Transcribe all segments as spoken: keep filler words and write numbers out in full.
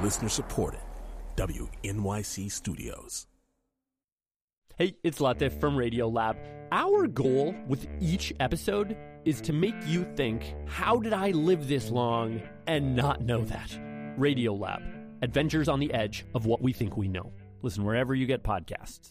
Listener supported. W N Y C Studios. Hey, it's Latif from Radiolab. Our goal with each episode is to make you think, how did I live this long and not know that? Radiolab, adventures on the edge of what we think we know. Listen wherever you get podcasts.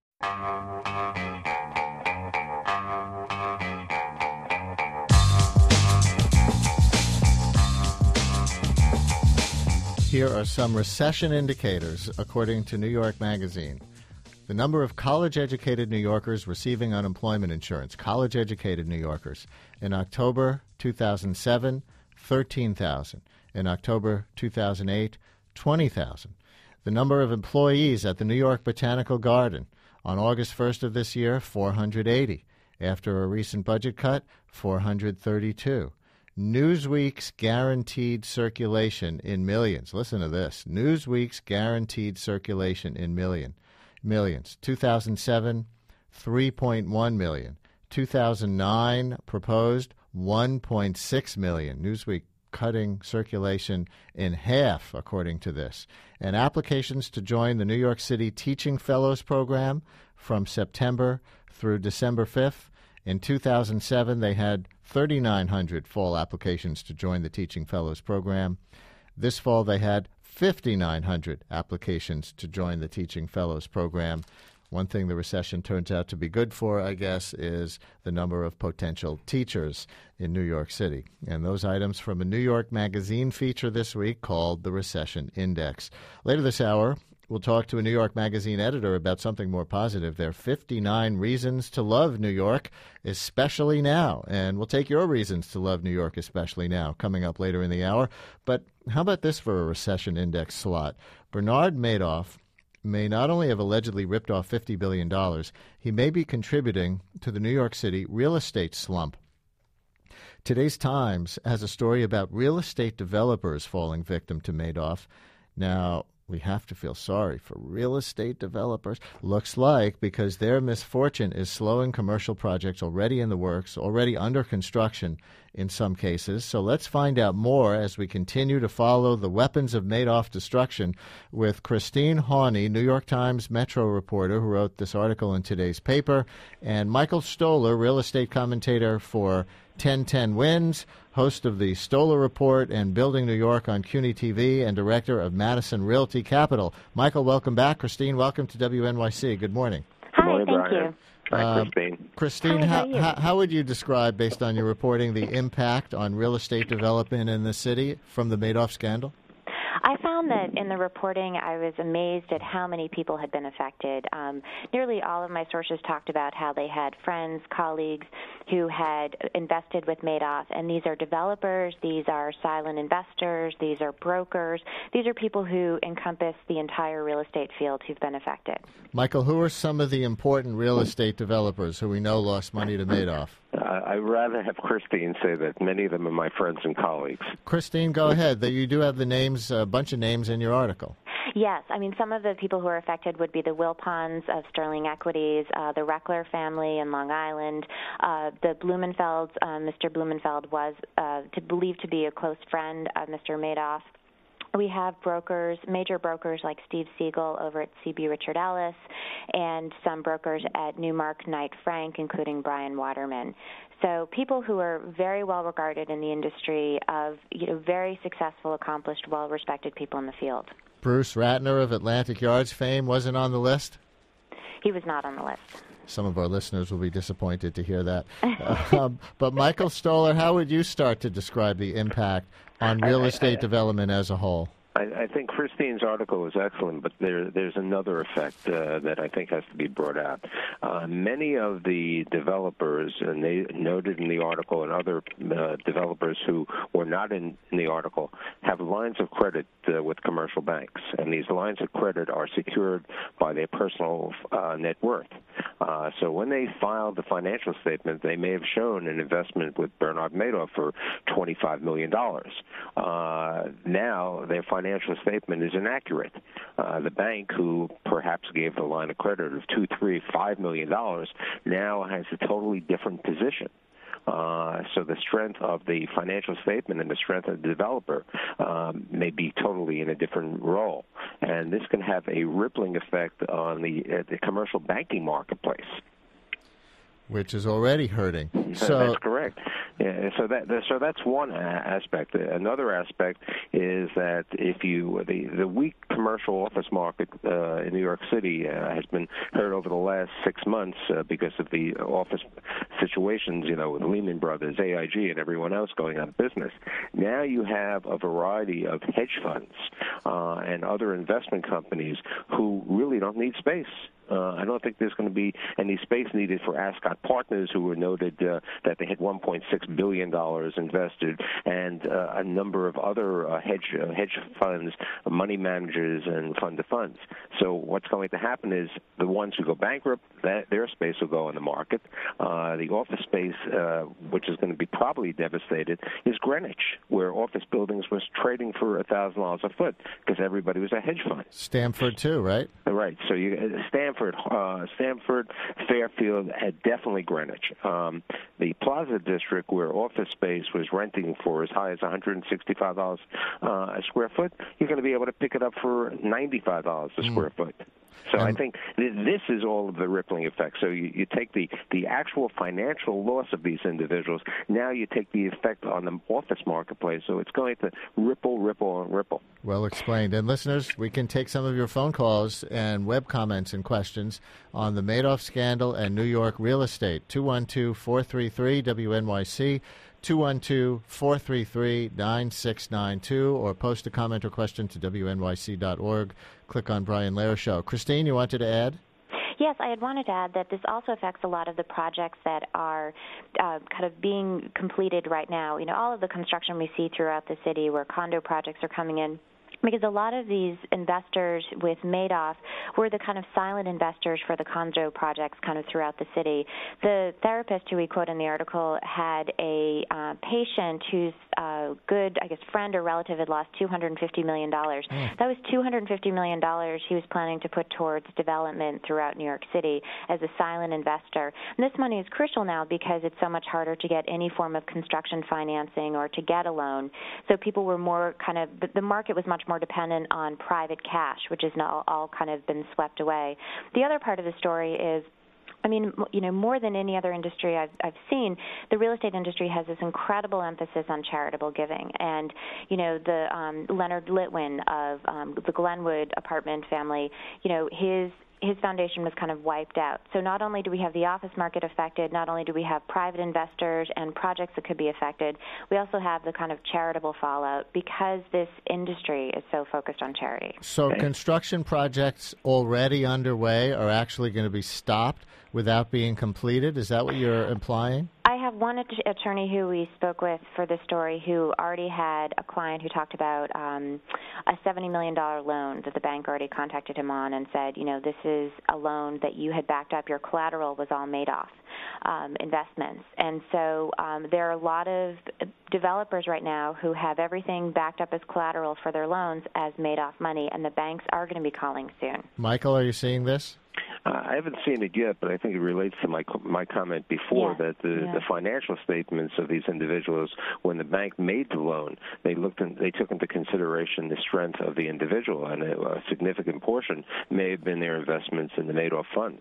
Here are some recession indicators, according to New York Magazine. The number of college-educated New Yorkers receiving unemployment insurance, college-educated New Yorkers, in October two thousand seven, thirteen thousand. In October two thousand eight, twenty thousand. The number of employees at the New York Botanical Garden, on August first of this year, four hundred eighty. After a recent budget cut, four hundred thirty-two. Newsweek's guaranteed circulation in millions. Listen to this. Newsweek's guaranteed circulation in million. Millions. two thousand seven, three point one million. two thousand nine, proposed one point six million. Newsweek cutting circulation in half, according to this. And applications to join the New York City Teaching Fellows Program from September through December fifth. In two thousand seven, they had thirty-nine hundred fall applications to join the Teaching Fellows Program. This fall, they had fifty-nine hundred applications to join the Teaching Fellows Program. One thing the recession turns out to be good for, I guess, is the number of potential teachers in New York City. And those items from a New York Magazine feature this week called the Recession Index. Later this hour, we'll talk to a New York Magazine editor about something more positive. There are fifty-nine reasons to love New York, especially now. And we'll take your reasons to love New York, especially now, coming up later in the hour. But how about this for a recession index slot? Bernard Madoff may not only have allegedly ripped off fifty billion dollars, he may be contributing to the New York City real estate slump. Today's Times has a story about real estate developers falling victim to Madoff. Now, we have to feel sorry for real estate developers. Looks like because their misfortune is slowing commercial projects already in the works, already under construction in some cases. So let's find out more as we continue to follow the weapons of Madoff destruction with Christine Hawney, New York Times Metro reporter who wrote this article in today's paper, and Michael Stoler, real estate commentator for ten ten Wins, host of the Stoler Report and Building New York on CUNY T V, and director of Madison Realty Capital. Michael, welcome back. Christine, welcome to W N Y C. Good morning. Hi, morning, thank Brian. you. Hi, Uh, Christine. Christine, Hi, how how, are you? how, how would you describe, based on your reporting, the impact on real estate development in the city from the Madoff scandal? I found that in the reporting, I was amazed at how many people had been affected. Um, nearly all of my sources talked about how they had friends, colleagues who had invested with Madoff, and these are developers, these are silent investors, these are brokers, these are people who encompass the entire real estate field who've been affected. Michael, who are some of the important real estate developers who we know lost money to Madoff? Uh, I'd rather have Christine say that. Many of them are my friends and colleagues. Christine, go ahead. You do have the names, a bunch of names in your article. Yes, I mean, some of the people who are affected would be the Wilpons of Sterling Equities, uh, the Reckler family in Long Island, uh, the Blumenfelds. Uh, Mister Blumenfeld was uh, to believed to be a close friend of Mister Madoff. We have brokers, major brokers like Steve Siegel over at C B Richard Ellis, and some brokers at Newmark Knight Frank, including Brian Waterman. So people who are very well regarded in the industry, of you know, very successful, accomplished, well-respected people in the field. Bruce Ratner of Atlantic Yards fame wasn't on the list? He was not on the list. Some of our listeners will be disappointed to hear that. um, but Michael Stoler, how would you start to describe the impact on real estate development as a whole? I, I think Christine's article is excellent, but there, there's another effect uh, that I think has to be brought out. Uh, many of the developers, and they noted in the article, and other uh, developers who were not in, in the article, have lines of credit uh, with commercial banks, and these lines of credit are secured by their personal uh, net worth. Uh, so when they filed the financial statement, they may have shown an investment with Bernard Madoff for twenty-five million dollars. Uh, now their financial statement is inaccurate. Uh, the bank, who perhaps gave the line of credit of two, three, five million dollars, now has a totally different position. Uh, so the strength of the financial statement and the strength of the developer um, may be totally in a different role. And this can have a rippling effect on the, uh, the commercial banking marketplace, which is already hurting. So that's correct. Yeah, so that so that's one aspect. Another aspect is that if you the the weak commercial office market uh, in New York City uh, has been hurt over the last six months uh, because of the office situations, you know, with Lehman Brothers, A I G, and everyone else going out of business. Now you have a variety of hedge funds uh, and other investment companies who really don't need space. Uh, I don't think there's going to be any space needed for Ascot Partners, who were noted uh, that they had one point six billion dollars invested, and uh, a number of other uh, hedge uh, hedge funds, money managers, and fund of funds. So what's going to happen is the ones who go bankrupt, that, their space will go on the market. Uh, the office space, uh, which is going to be probably devastated, is Greenwich, where office buildings was trading for one thousand dollars a foot because everybody was a hedge fund. Stamford, too, right? Right. So you Stanford, uh, Stanford, Fairfield, had definitely Greenwich. Um, the Plaza District, where office space was renting for as high as one hundred sixty-five dollars uh, a square foot, you're going to be able to pick it up for ninety-five dollars a mm. square foot. So I think th- this is all of the rippling effect. So you, you take the, the actual financial loss of these individuals. Now you take the effect on the office marketplace. So it's going to ripple, ripple, and ripple. Well explained. And listeners, we can take some of your phone calls and web comments and questions on the Madoff scandal and New York real estate. two one two, four three three, W N Y C. two one two, four three three, nine six nine two, or post a comment or question to W N Y C dot org. Click on Brian Lehrer Show. Christine, you wanted to add? Yes, I had wanted to add that this also affects a lot of the projects that are uh, kind of being completed right now. You know, all of the construction we see throughout the city where condo projects are coming in, because a lot of these investors with Madoff were the kind of silent investors for the condo projects kind of throughout the city. The therapist who we quote in the article had a uh, patient whose uh, good, I guess, friend or relative had lost two hundred fifty million dollars. Mm. That was two hundred fifty million dollars he was planning to put towards development throughout New York City as a silent investor. And this money is crucial now because it's so much harder to get any form of construction financing or to get a loan. So people were more kind of, the market was much more dependent on private cash, which has now all kind of been swept away. The other part of the story is, I mean, you know, more than any other industry I've, I've seen, the real estate industry has this incredible emphasis on charitable giving. And, you know, the um, Leonard Litwin of um, the Glenwood apartment family, you know, his his foundation was kind of wiped out. So not only do we have the office market affected, not only do we have private investors and projects that could be affected, we also have the kind of charitable fallout because this industry is so focused on charity. So construction projects already underway are actually going to be stopped without being completed? Is that what you're implying? I have one attorney who we spoke with for this story who already had a client who talked about um, a seventy million dollars loan that the bank already contacted him on and said, you know, this is a loan that you had backed up. Your collateral was all Madoff um, investments. And so um, there are a lot of developers right now who have everything backed up as collateral for their loans as Madoff money, and the banks are going to be calling soon. Michael, are you seeing this? Uh, I haven't seen it yet, but I think it relates to my my comment before yeah. that the, yeah. the financial statements of these individuals, when the bank made the loan, they looked in, they took into consideration the strength of the individual, and a, a significant portion may have been their investments in the Madoff funds.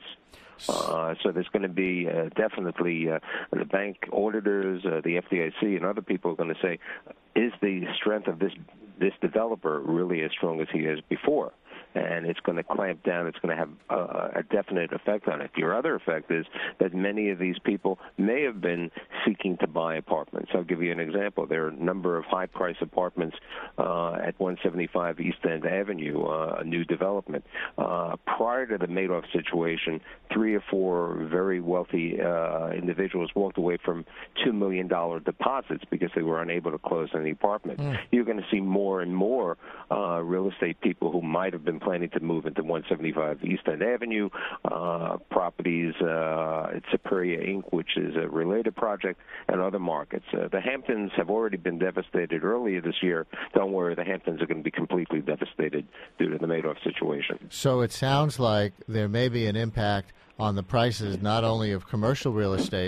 Uh, so there's going to be uh, definitely uh, the bank auditors, uh, the F D I C, and other people are going to say, is the strength of this this developer really as strong as he is before? And it's going to clamp down. It's going to have a, a definite effect on it. Your other effect is that many of these people may have been seeking to buy apartments. I'll give you an example. There are a number of high-priced apartments uh, at one seventy-five East End Avenue, uh, a new development. Uh, prior to the Madoff situation, three or four very wealthy uh, individuals walked away from two million dollars deposits because they were unable to close on the apartment. Mm. You're going to see more and more uh, real estate people who might have been planning to move into one seventy-five East End Avenue, uh, properties uh, at Superior Incorporated, which is a related project, and other markets. Uh, the Hamptons have already been devastated earlier this year. Don't worry, the Hamptons are going to be completely devastated due to the Madoff situation. So it sounds like there may be an impact on the prices not only of commercial real estate,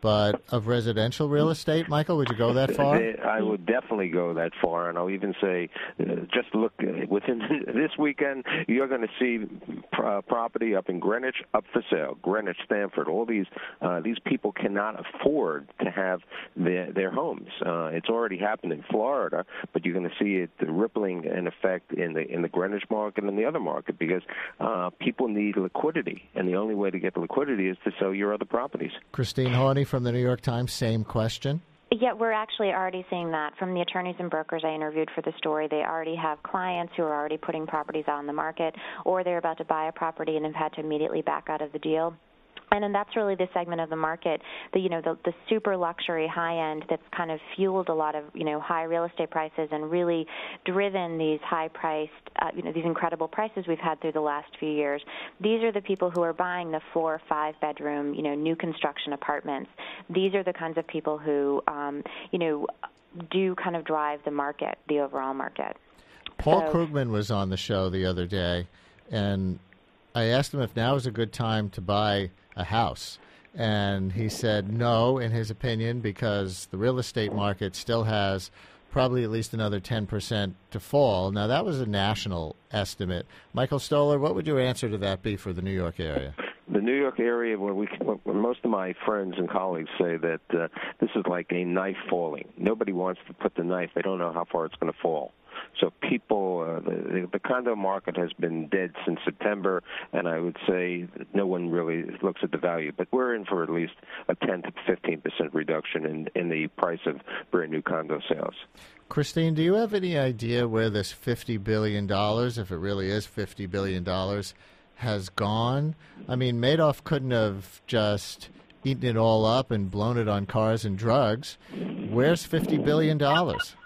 But of residential real estate, Michael, would you go that far? I would definitely go that far, and I'll even say, uh, just look, uh, within this weekend, you're going to see uh, property up in Greenwich up for sale. Greenwich, Stamford, all these uh, these people cannot afford to have their, their homes. Uh, it's already happened in Florida, but you're going to see it rippling in effect in the in the Greenwich market and the other market because uh, people need liquidity, and the only way to get liquidity is to sell your other properties. Christine Horney from the New York Times, same question. Yeah, we're actually already seeing that from the attorneys and brokers I interviewed for the story. They already have clients who are already putting properties on the market, or they're about to buy a property and have had to immediately back out of the deal. And, and that's really the segment of the market, the you know the, the super luxury high end that's kind of fueled a lot of you know high real estate prices and really driven these high priced uh, you know these incredible prices we've had through the last few years. These are the people who are buying the four, five bedroom you know new construction apartments. These are the kinds of people who um, you know do kind of drive the market, the overall market. Paul so, Krugman was on the show the other day, and I asked him if now is a good time to buy a house. And he said no, in his opinion, because the real estate market still has probably at least another ten percent to fall. Now, that was a national estimate. Michael Stoller, what would your answer to that be for the New York area? The New York area, where we, where most of my friends and colleagues say that uh, this is like a knife falling. Nobody wants to put the knife. They don't know how far it's going to fall. So people, uh, the, the condo market has been dead since September, and I would say that no one really looks at the value. But we're in for at least a ten to fifteen percent reduction in, in the price of brand new condo sales. Christine, do you have any idea where this fifty billion dollars, if it really is fifty billion dollars, has gone? I mean, Madoff couldn't have just eaten it all up and blown it on cars and drugs. Where's fifty billion dollars?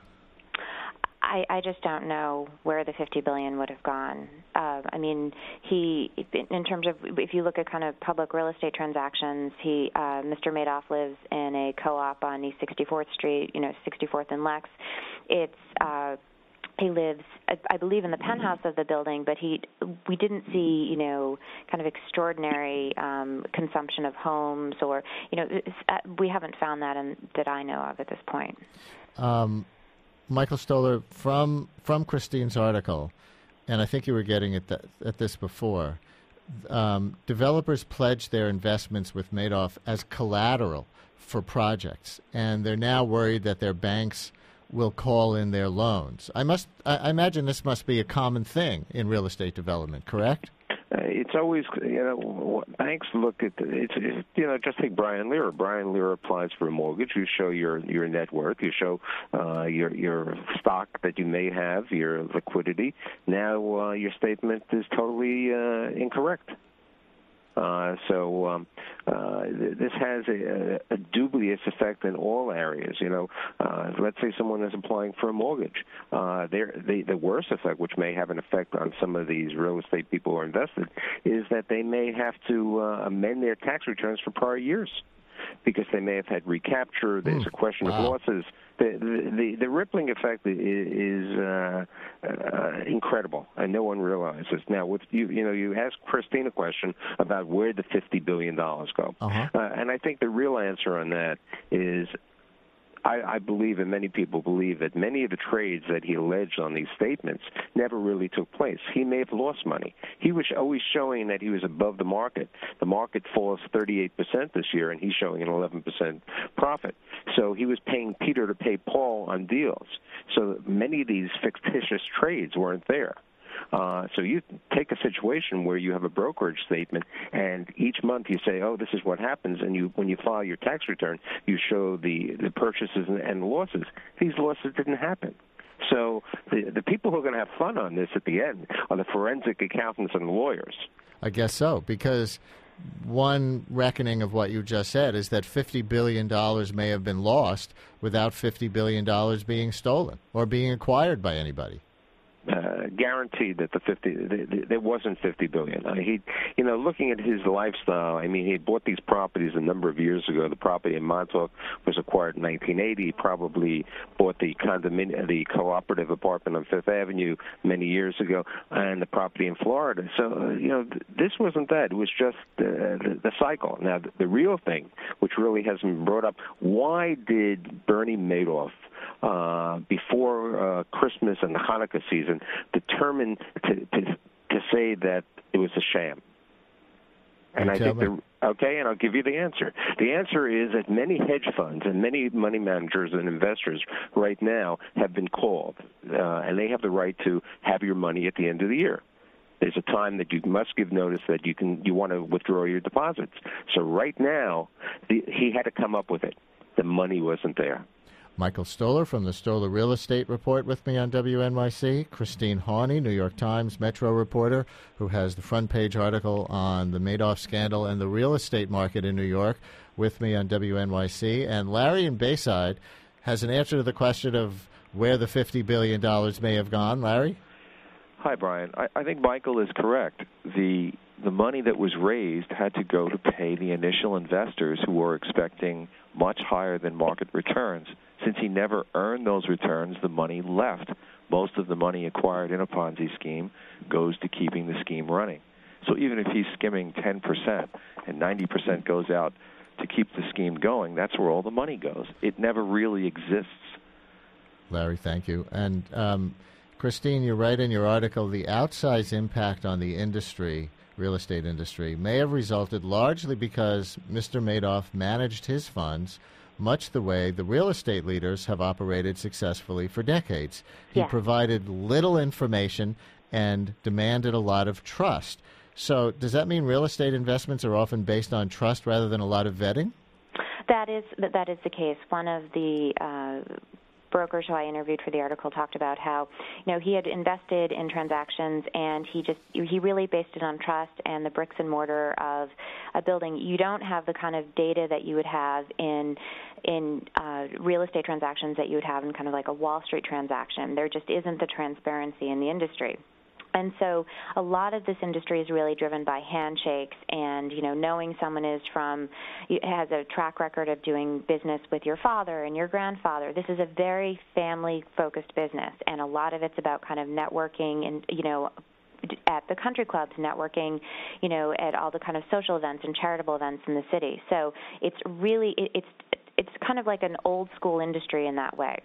I, I just don't know where the fifty billion dollars would have gone. Uh, I mean, he, in terms of, if you look at kind of public real estate transactions, he, uh, Mister Madoff lives in a co-op on East sixty-fourth Street, you know, sixty-fourth and Lex. It's, uh, he lives, I believe, in the penthouse of the building, but he, we didn't see, you know, kind of extraordinary um, consumption of homes, or, you know, uh, we haven't found that in, that I know of at this point. Um. Michael Stoller, from from Christine's article, and I think you were getting at, the, at this before, um, developers pledged their investments with Madoff as collateral for projects, and they're now worried that their banks will call in their loans. I must, I, I imagine this must be a common thing in real estate development, correct? Uh, it's always, you know, banks look at, it's, it's, you know, just take Brian Lehrer. Brian Lehrer applies for a mortgage. You show your, your net worth. You show uh, your your stock that you may have, your liquidity. Now uh, your statement is totally uh, incorrect. Uh, so um, uh, th- this has a, a dubious effect in all areas. You know, uh, let's say someone is applying for a mortgage. Uh, the, the worst effect, which may have an effect on some of these real estate people who are invested, is that they may have to uh, amend their tax returns for prior years because they may have had recapture. There's mm, a question wow. of losses. The, the the rippling effect is, is uh, uh, incredible, and no one realizes. Now, with you, you know, you asked Christine a question about where the fifty billion dollars go, uh-huh. uh, and I think the real answer on that is, I, I believe, and many people believe, that many of the trades that he alleged on these statements never really took place. He may have lost money. He was always showing that he was above the market. The market falls thirty-eight percent this year, and he's showing an eleven percent profit. So he was paying Peter to pay Paul on deals. So many of these fictitious trades weren't there. Uh, so you take a situation where you have a brokerage statement, and each month you say, "Oh, this is what happens," and you, when you file your tax return, you show the, the purchases and, and losses. These losses didn't happen. So the the people who are going to have fun on this at the end are the forensic accountants and lawyers. I guess so, because one reckoning of what you just said is that fifty billion dollars may have been lost without fifty billion dollars being stolen or being acquired by anybody. uh, guaranteed that the fifty the, the, there wasn't fifty billion. Uh, he, you know, looking at his lifestyle, I mean, he had bought these properties a number of years ago. The property in Montauk was acquired in nineteen eighty. He probably bought the condominium, the cooperative apartment on Fifth Avenue many years ago, and the property in Florida. So, uh, you know, th- this wasn't that. It was just uh, the, the cycle. Now, the, the real thing, which really hasn't been brought up, why did Bernie Madoff, uh, before uh, Christmas and the Hanukkah season, determine to, to to say that it was a sham? And you I think the okay, and I'll give you the answer. The answer is that many hedge funds and many money managers and investors right now have been called, uh, and they have the right to have your money at the end of the year. There's a time that you must give notice that you can you want to withdraw your deposits. So right now, the, he had to come up with it. The money wasn't there. Michael Stoler from the Stoler Real Estate Report with me on W N Y C. Christine Hawney, New York Times Metro reporter, who has the front page article on the Madoff scandal and the real estate market in New York, with me on W N Y C. And Larry in Bayside has an answer to the question of where the fifty billion dollars may have gone. Larry? Hi, Brian. I, I think Michael is correct. The the money that was raised had to go to pay the initial investors who were expecting much higher than market returns. Since he never earned those returns, the money left. Most of the money acquired in a Ponzi scheme goes to keeping the scheme running. So even if he's skimming ten percent and ninety percent goes out to keep the scheme going, that's where all the money goes. It never really exists. Larry, thank you. And um, Christine, you write in your article, the outsized impact on the industry, real estate industry, may have resulted largely because Mister Madoff managed his funds much the way the real estate leaders have operated successfully for decades. He yeah. provided little information and demanded a lot of trust. So does that mean real estate investments are often based on trust rather than a lot of vetting? That is that is the case. One of the uh, brokers who I interviewed for the article talked about how, you know, he had invested in transactions and he just he really based it on trust and the bricks and mortar of a building. You don't have the kind of data that you would have in in uh, real estate transactions that you would have in kind of like a Wall Street transaction. There just isn't the transparency in the industry. And so a lot of this industry is really driven by handshakes and, you know, knowing someone is from, has a track record of doing business with your father and your grandfather. This is a very family-focused business, and a lot of it's about kind of networking and, you know, at the country clubs, networking, you know, at all the kind of social events and charitable events in the city. So it's really, it, it's it's kind of like an old-school industry in that way.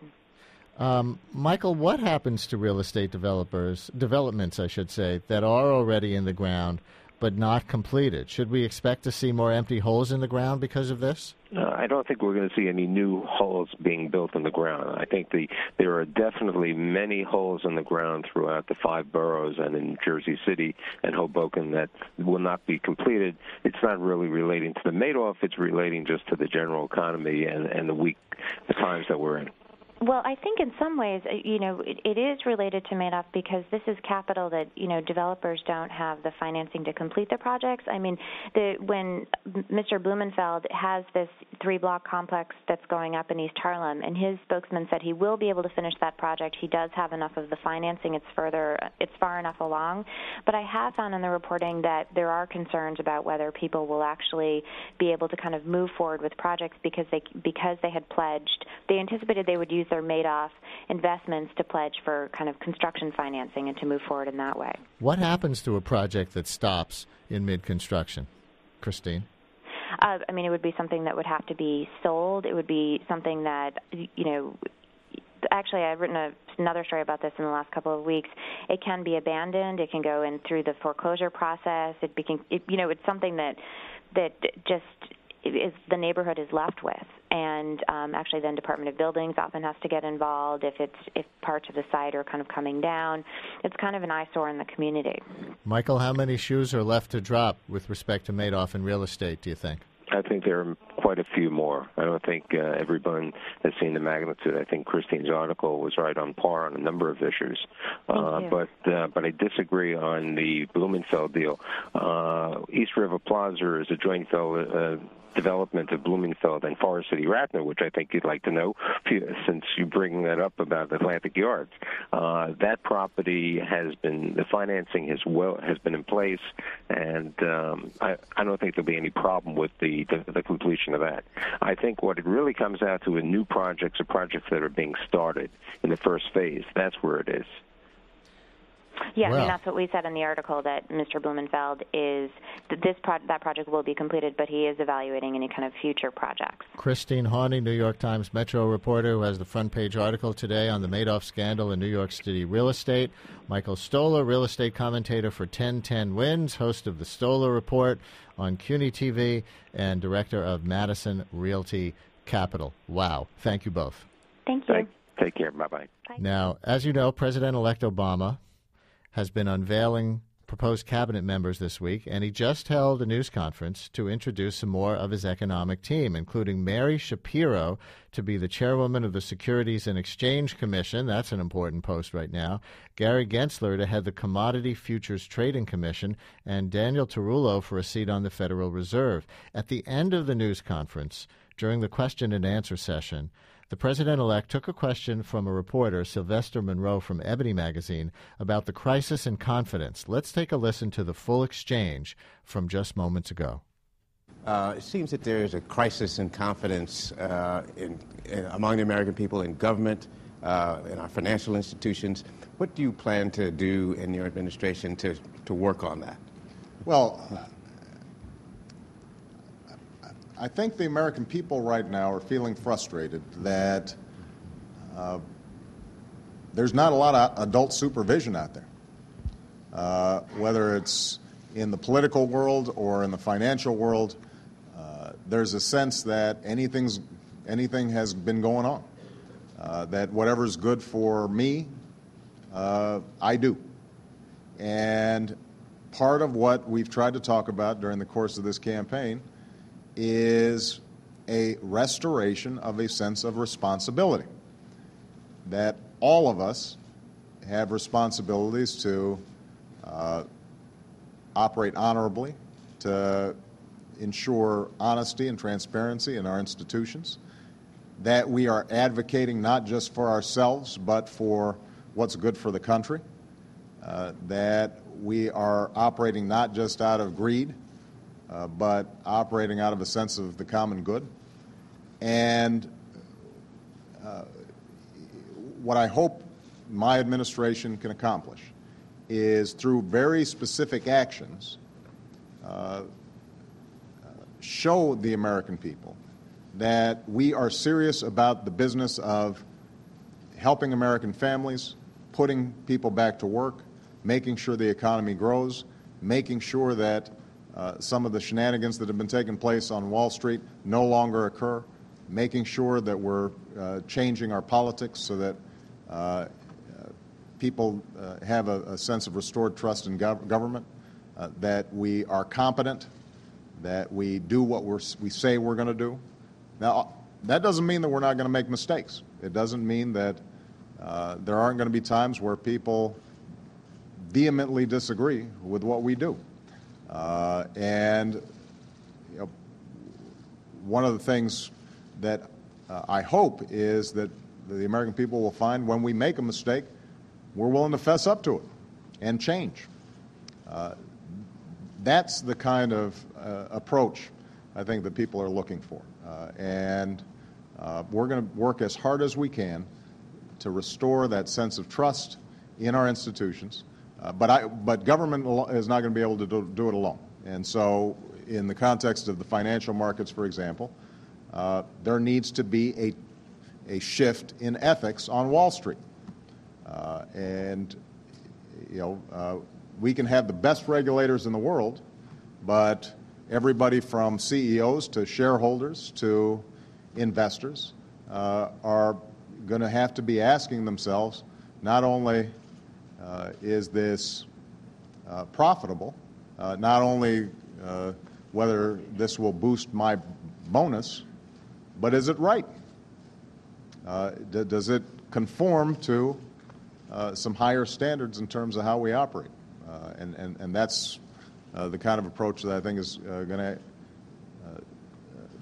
Um, Michael, what happens to real estate developers, developments, I should say, that are already in the ground but not completed? Should we expect to see more empty holes in the ground because of this? Uh, I don't think we're going to see any new holes being built in the ground. I think the there are definitely many holes in the ground throughout the five boroughs and in Jersey City and Hoboken that will not be completed. It's not really relating to the Madoff. It's relating just to the general economy and, and the weak the times that we're in. Well, I think in some ways, you know, it, it is related to Madoff because this is capital that, you know, developers don't have the financing to complete their projects. I mean, the, when Mister Blumenfeld has this three-block complex that's going up in East Harlem, and his spokesman said he will be able to finish that project. He does have enough of the financing. It's further, it's far enough along. But I have found in the reporting that there are concerns about whether people will actually be able to kind of move forward with projects because they because they had pledged. They anticipated they would use their Madoff investments to pledge for kind of construction financing and to move forward in that way. What happens to a project that stops in mid-construction? Christine? Uh, I mean, it would be something that would have to be sold. It would be something that, you know, actually I've written a, another story about this in the last couple of weeks. It can be abandoned. It can go in through the foreclosure process. It became, it, you know, it's something that that just is the neighborhood is left with. And um, actually then Department of Buildings often has to get involved if it's if parts of the site are kind of coming down. It's kind of an eyesore in the community. Michael, how many shoes are left to drop with respect to Madoff in real estate, do you think? I think there are quite a few more. I don't think uh, everyone has seen the magnitude. I think Christine's article was right on par on a number of issues. Uh, but uh, but I disagree on the Blumenfeld deal. Uh, East River Plaza is a joint uh, development of Blumenfeld and Forest City Radnor, which I think you'd like to know, since you bring that up about Atlantic Yards. Uh, that property has been, the financing has well has been in place, and um, I, I don't think there'll be any problem with the, the the completion of that. I think what it really comes out to are new projects or projects that are being started in the first phase. That's where it is. Yeah, Well. I mean, that's what we said in the article, that Mister Blumenfeld is, that this pro- that project will be completed, but he is evaluating any kind of future projects. Christine Hawney, New York Times Metro reporter, who has the front page article today on the Madoff scandal in New York City real estate. Michael Stoler, real estate commentator for ten ten Wins, host of the Stoler Report on C U N Y T V, and director of Madison Realty Capital. Wow. Thank you both. Thank you. Take, take care. Bye-bye. Bye. Now, as you know, President-elect Obama has been unveiling proposed cabinet members this week, and he just held a news conference to introduce some more of his economic team, including Mary Shapiro to be the chairwoman of the Securities and Exchange Commission. That's an important post right now. Gary Gensler to head the Commodity Futures Trading Commission, and Daniel Tarullo for a seat on the Federal Reserve. At the end of the news conference, during the question and answer session, the president-elect took a question from a reporter, Sylvester Monroe from Ebony magazine, about the crisis in confidence. Let's take a listen to the full exchange from just moments ago. Uh, it seems that there is a crisis in confidence uh, in, in, among the American people in government, uh, in our financial institutions. What do you plan to do in your administration to, to work on that? Well, I think the American people right now are feeling frustrated that uh, there's not a lot of adult supervision out there, uh, whether it's in the political world or in the financial world. Uh, there's a sense that anything's anything has been going on, uh, that whatever's good for me, uh, I do. And part of what we've tried to talk about during the course of this campaign is a restoration of a sense of responsibility, that all of us have responsibilities to uh, operate honorably, to ensure honesty and transparency in our institutions, that we are advocating not just for ourselves but for what's good for the country, uh, that we are operating not just out of greed, Uh, but operating out of a sense of the common good. And uh, what I hope my administration can accomplish is, through very specific actions, uh, show the American people that we are serious about the business of helping American families, putting people back to work, making sure the economy grows, making sure that Uh, some of the shenanigans that have been taking place on Wall Street no longer occur, making sure that we're uh, changing our politics so that uh, uh, people uh, have a, a sense of restored trust in gov- government, uh, that we are competent, that we do what we're, we say we're going to do. Now, that doesn't mean that we're not going to make mistakes. It doesn't mean that uh, there aren't going to be times where people vehemently disagree with what we do. Uh, and you know, one of the things that uh, I hope is that the American people will find, when we make a mistake, we're willing to fess up to it and change. Uh, that's the kind of uh, approach I think that people are looking for. Uh, and uh, we're going to work as hard as we can to restore that sense of trust in our institutions. Uh, but I, but government is not going to be able to do, do it alone. And so, in the context of the financial markets, for example, uh, there needs to be a a shift in ethics on Wall Street. Uh, and you know, uh, we can have the best regulators in the world, but everybody from C E Os to shareholders to investors uh, are going to have to be asking themselves, not only Uh, is this uh, profitable, uh, not only uh, whether this will boost my bonus, but is it right? Uh, d- does it conform to uh, some higher standards in terms of how we operate? Uh, and, and, and that's uh, the kind of approach that I think is uh, going to uh,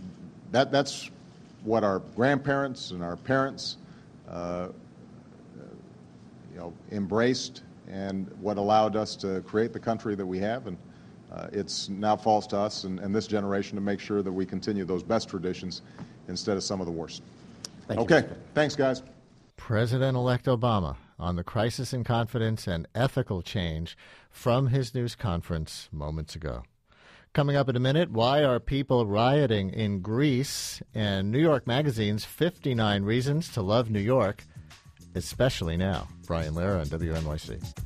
that that's what our grandparents and our parents, uh, you know, embraced, and what allowed us to create the country that we have. And uh, it's now falls to us and, and this generation to make sure that we continue those best traditions instead of some of the worst. Thank you, okay, Mister thanks, guys. President-elect Obama on the crisis in confidence and ethical change from his news conference moments ago. Coming up in a minute, why are people rioting in Greece? And New York Magazine's fifty-nine Reasons to Love New York, especially now. Brian Lehrer on W N Y C.